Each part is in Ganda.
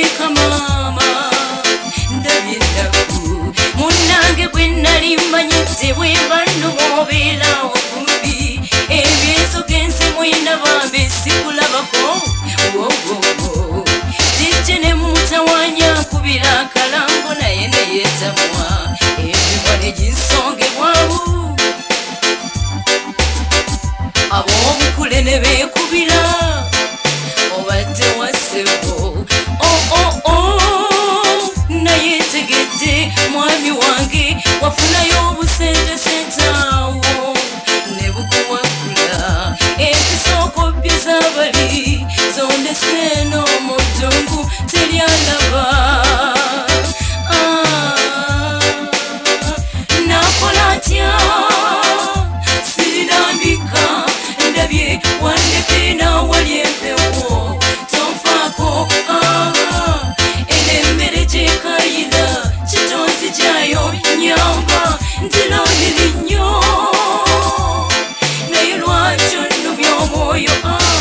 ndabika mama ndabiraku munange bwe nali manyite bwe banno bobeera okumbi ebyeso gensi mwina bambe sikulabako jijje ne mutawanya kubira akalambo naye neyetamwa ebibwa neginsongebwamu ab'obukule ne beekubira obadde wasebo naye tegedde mwami wange wafunayo obusentesente awo ne bukuwakula ebisooko bye z'abali zondese n'omudungu teryalaba nakola ntya sirinambika ndabye wandeke nawali empewo tonfaako enemmere gyekayira kitonzi gyayo nyamba ntilondiri nnyo naye lwakyo nnumya omwoyo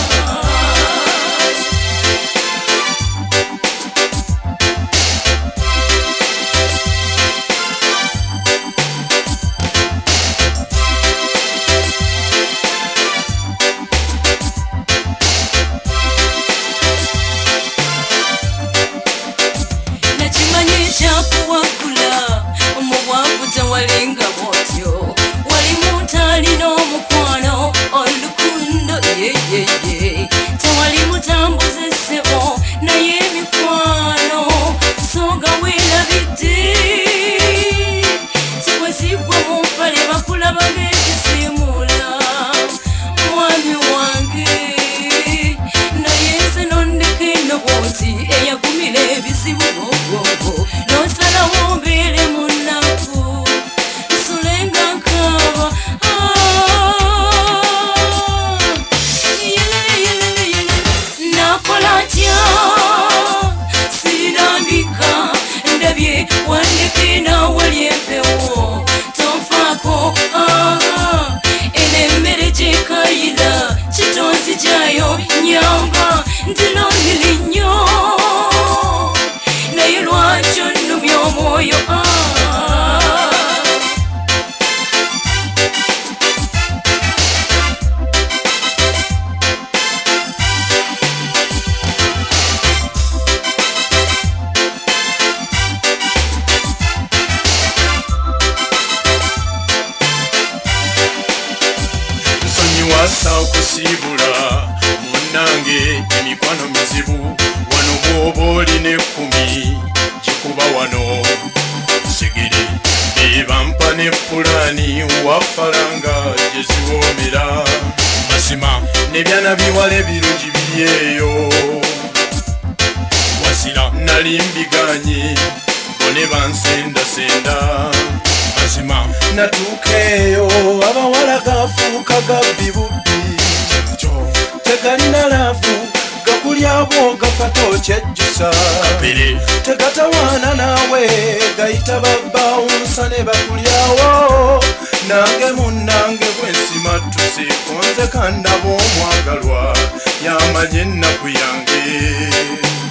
kyakuwakula omubwavu tewalinga bwotyo wali mutali n'omukwano olukundo yeyeye tewali mutambuza essebo naye emikwano songa weerabidde tiwezigwa mu mpale bakulaba ng'ekisiimula mwami wange naye nze nondeke ennoboti eyagumira ebizibu bwogbogbo nosalawo mbeere mu nnaku nsulenga nkaaba nakola ntya sirinambika ndabye wandeke nawali empewo tonfaako enemmere gyekayira kitonzi gyayo nyamba ntilondiri nnyo naye lwakyo nnumya omwoyo nsonyiwasa okusiibula munnange emikwano mizibu wano bw'oba olina 10 gikuba wano sigiri bebampa ne pulaani wafalanga gye ziwoomera mazima n'ebyana biwala ebirungi biri eyo wasira nali mbiganye bone bansendasenda mazima natuuka eyo abawala gafuuka gabbi bubbi tegalina laafu gakulyabwo gafata okyejjusa tegatawaana naawe gayita babbawunsa ne bakulyawo nange munnange bwensimattuse konze kandaba omwagalwa yamanye ennaku yange